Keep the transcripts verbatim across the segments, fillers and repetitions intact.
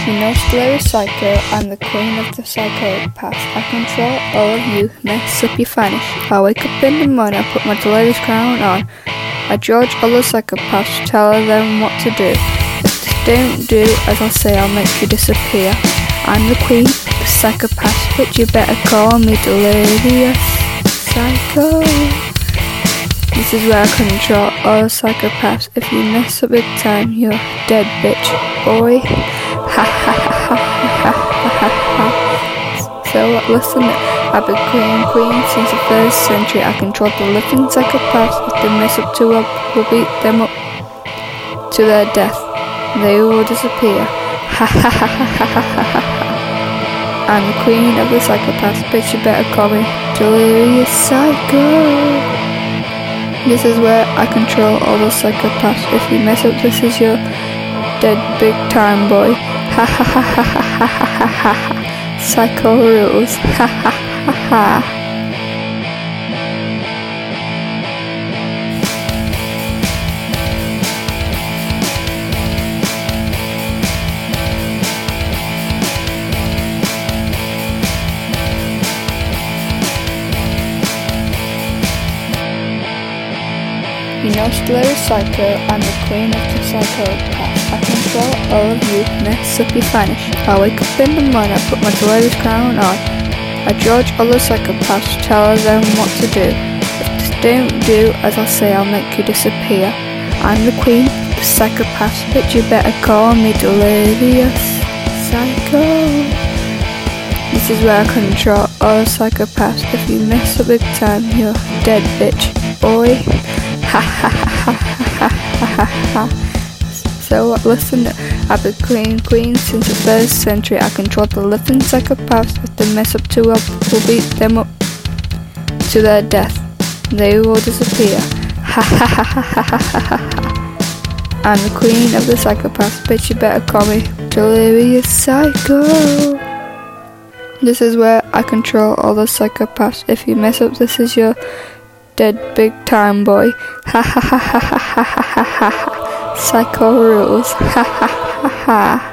You know, Slayer Psycho, I'm the queen of the psychopaths. I control all of you, mess up your vanish. I wake up in the morning, I put my delirious crown on. I judge all the psychopaths, tell them what to do. If they don't do as I say, I'll make you disappear. I'm the queen of the psychopaths, but you better call me delirious psycho. This is where I control all the psychopaths. If you mess up big time, you're dead, bitch, boy. Ha ha ha ha ha ha ha. So what, listen, I've been queen queen since the first century. I control the living psychopaths. If they mess up too up, we'll beat them up to their death. They will disappear. Ha ha ha ha ha ha ha. I'm the queen of the psychopaths, bitch, you better call me delirious psycho. This is where I control all the psychopaths. If you mess up, this is your dead big time, boy. Ha ha ha ha ha ha ha ha ha. Psycho rules. Ha ha ha ha. You know, Slayer Psycho, I'm the queen of the psychopaths. I control all of you, mess up your vanish. I wake up in the morning, I put my delirious crown on. I judge all the psychopaths, tell them what to do. If they don't do as I say, I'll make you disappear. I'm the queen of the psychopaths, but you better call me delirious psycho. This is where I control all the psychopaths. If you mess up big time, you're dead, bitch, boy. Ha ha ha ha ha ha ha. So what, listen, I've been queen queen since the first century. I control the living psychopaths. If they mess up too up, we'll beat them up to their death. They will disappear. Ha ha ha ha ha ha ha ha. I'm the queen of the psychopaths, bitch, you better call me delirious psycho. This is where I control all the psychopaths. If you mess up, this is your dead big time, boy. Ha ha ha ha ha ha ha ha ha. Psycho rules. Ha ha ha ha.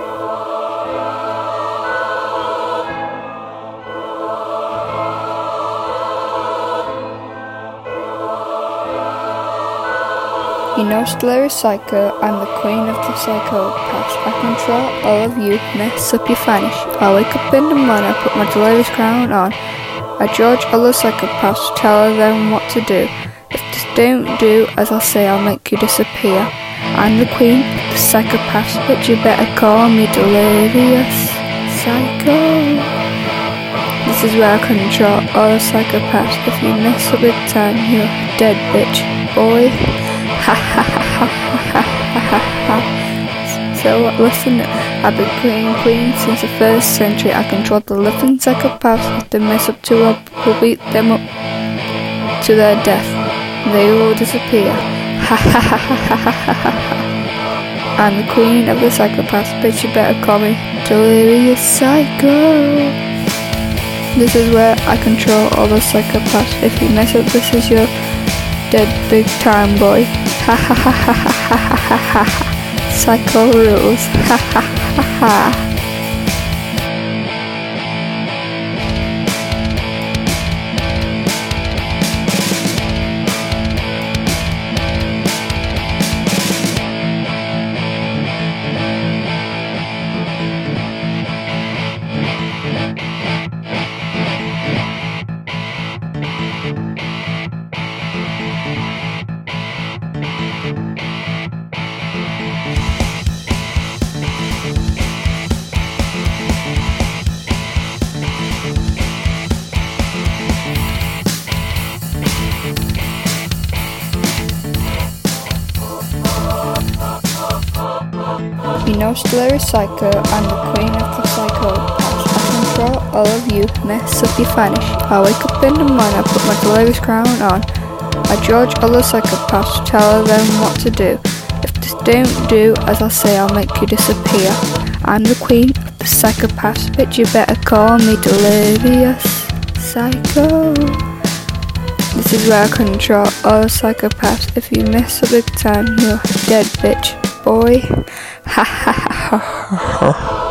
You know, Slayer Psycho, I'm the queen of the psychopaths. I control all of you, mess up your vanish. I wake up in the morning, I put my delirious crown on. I judge all the psychopaths, tell them what to do. If they don't do as I say, I'll make you disappear. I'm the queen of the psychopaths, but you better call me delirious psycho. This is where I control all the psychopaths. If you mess up big time, you're dead, bitch, boy. Ha ha ha ha ha ha ha ha. So what, listen, I've been queen queen since the first century. I control the living psychopaths. If they mess up too up, we'll beat them up to their death. They will disappear. Ha ha ha ha ha ha ha ha. I'm the queen of the psychopaths, bitch, you better call me delirious psycho. This is where I control all the psychopaths. If you mess up, this is your dead big time, boy. Ha ha ha ha ha ha ha ha ha. Psycho rules. Ha ha ha ha. You know, Slayer Psycho, I'm the queen of the psychopaths. I control all of you, mess up your vanish. I wake up in the morning, I put my delirious crown on. I judge all the psychopaths, tell them what to do. If they don't do as I say, I'll make you disappear. I'm the queen of the psychopaths, but you better call me delirious psycho. This is where I control all the psychopaths. If you mess up big time, you're dead, bitch, boy. Ha ha ha ha ha.